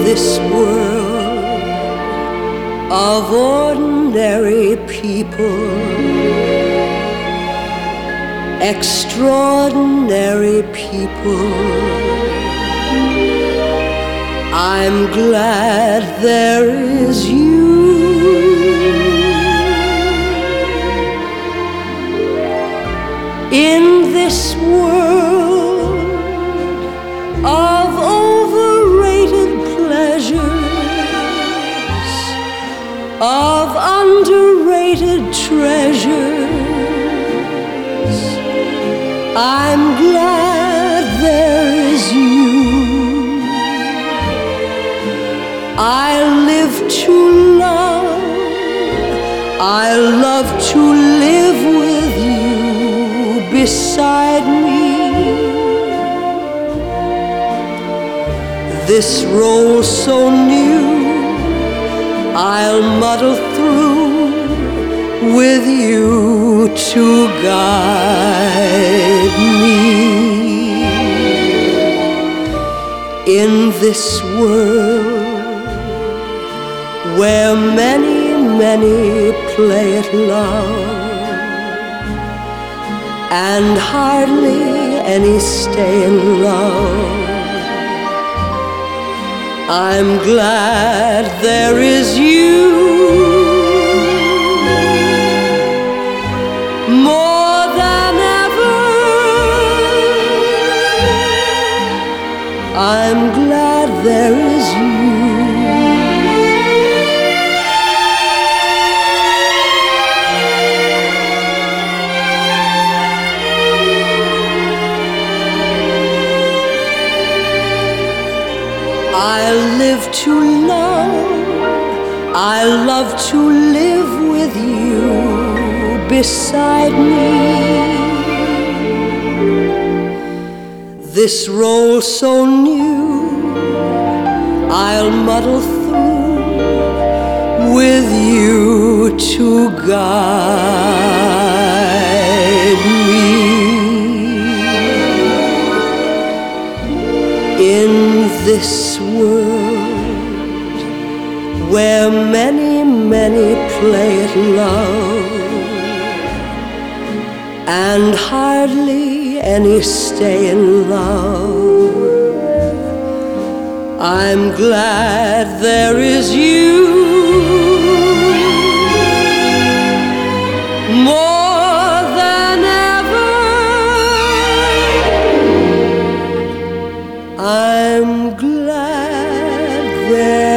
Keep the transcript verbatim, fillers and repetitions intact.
this world of ordinary people, extraordinary people, I'm glad there is you. In this world of overrated pleasures, of underrated treasures, I'm glad there is you. I live to love, I love to live with you beside me. This role so new, I'll muddle through with you to guide me. In this world where many, many play at love, and hardly any stay in love, I'm glad there is you. More than ever, I'm glad there is you. I live to love, I love to live with you beside me. This role so new, I'll muddle through with you to guide me. In this world where many, many play at love, and hardly any stay in love, I'm glad there is you. More than ever, I'm glad there